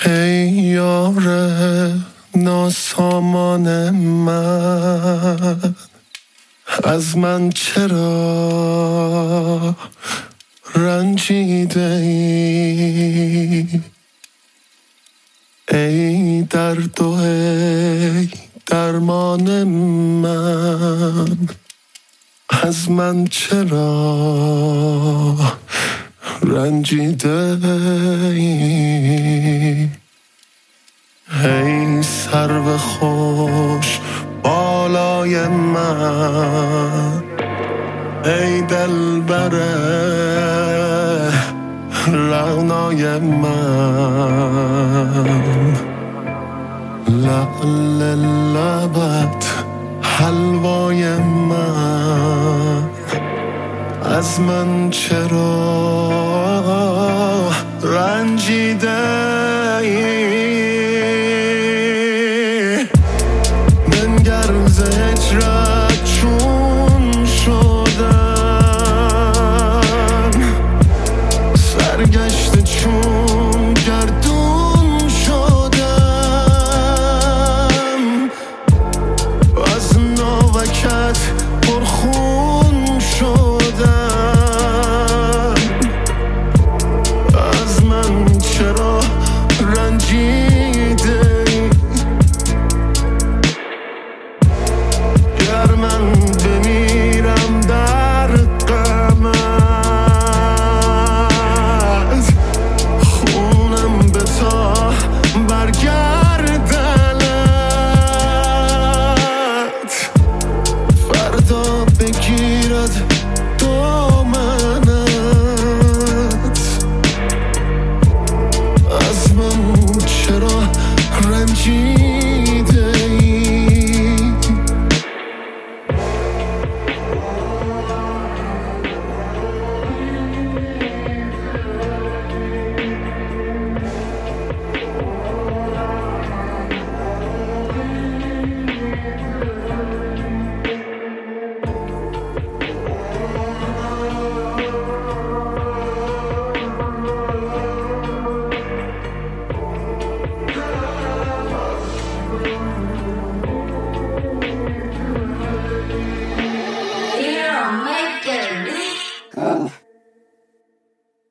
ای یار ناسامان من، از من چرا رنجیده ای؟ ای درد و ای درمان من، از من چرا رنجیده ای؟ ای سرو خوش بالای من، ای دلبر رعنای من، لعل لبت حلوای من، از من چرا رنجیده